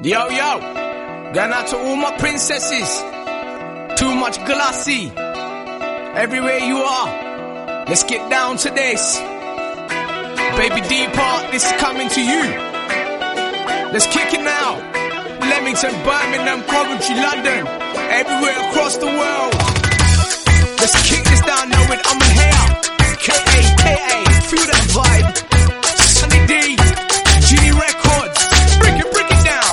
Yo, yo, going out to all my princesses. Too much glassy. Everywhere you are, let's get down to this. Baby D Park, this is coming to you. Let's kick it now. Leamington, Birmingham, Coventry, London, everywhere across the world. Let's kick this down now with I'm here. K-A-K-A, feel that vibe. Sunny D, G Records, break it down.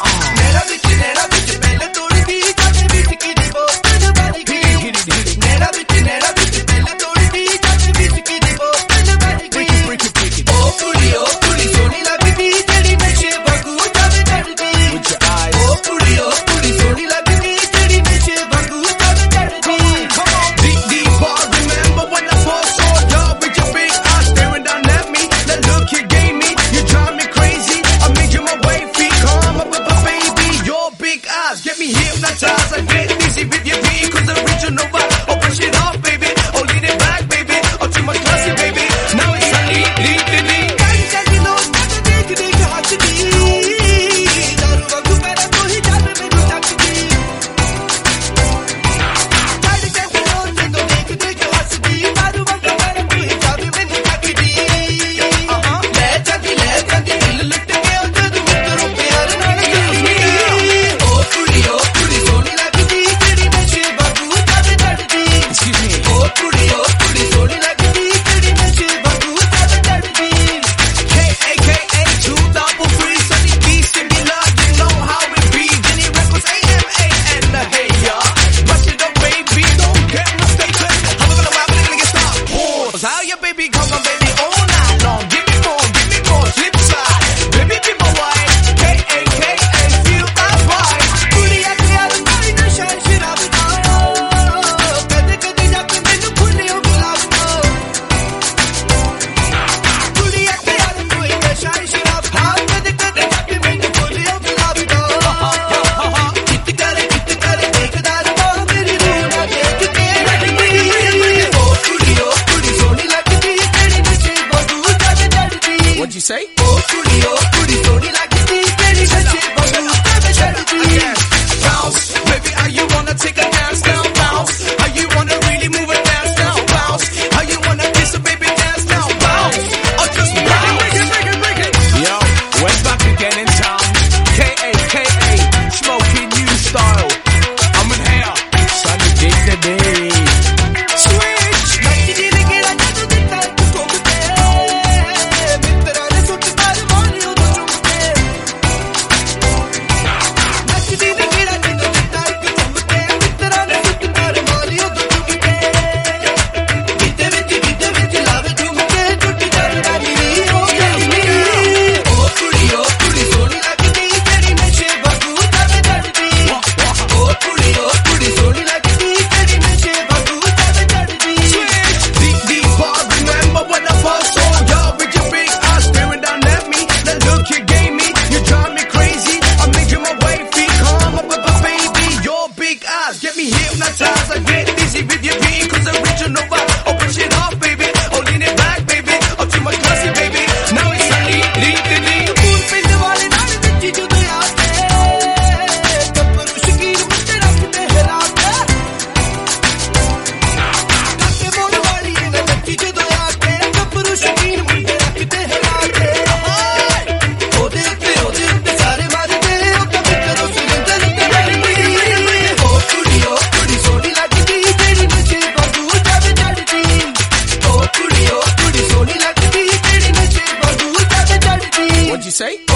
Get me hypnotized, I get busy with your beat, cause original vibe. Oh, push it off, baby. Oh, lead it back, baby. Oh, too much classy, baby. Now it's sunny, lead. What'd you say? Bounce, baby, how you wanna take a dance now? Bounce, how you wanna really move a dance now? Bounce, how you wanna kiss a baby dance now? Bounce, or just bounce. Break it. Yo, we're back again in town. K-A-K-A, smoking new style. I'm in here, sunny day today. Get me hypnotized, I get busy with your beat, cause original vibe. Oh, push it off, baby. Oh, lean it back, baby. Oh, too much classy, baby. Now it's sunny, lead. What'd you say?